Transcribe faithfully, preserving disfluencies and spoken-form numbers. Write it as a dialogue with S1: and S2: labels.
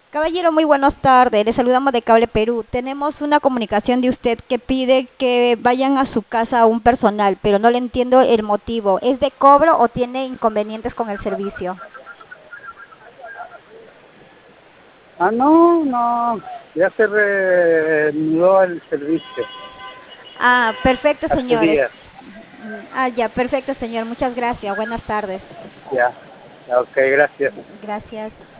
S1: Caballero, muy buenas tardes. Le saludamos de Cable Perú. Tenemos una comunicación de usted que pide que vayan a su casa a un personal, pero no le entiendo el motivo. ¿Es de cobro o tiene inconvenientes con el servicio?
S2: Ah, no, no, ya se reanudó el servicio
S1: Ah, perfecto,
S2: hace
S1: señores.
S2: días,
S1: Ah, ya, perfecto, señor. Muchas gracias. Buenas tardes.
S2: ya. Ok, gracias.
S1: Gracias.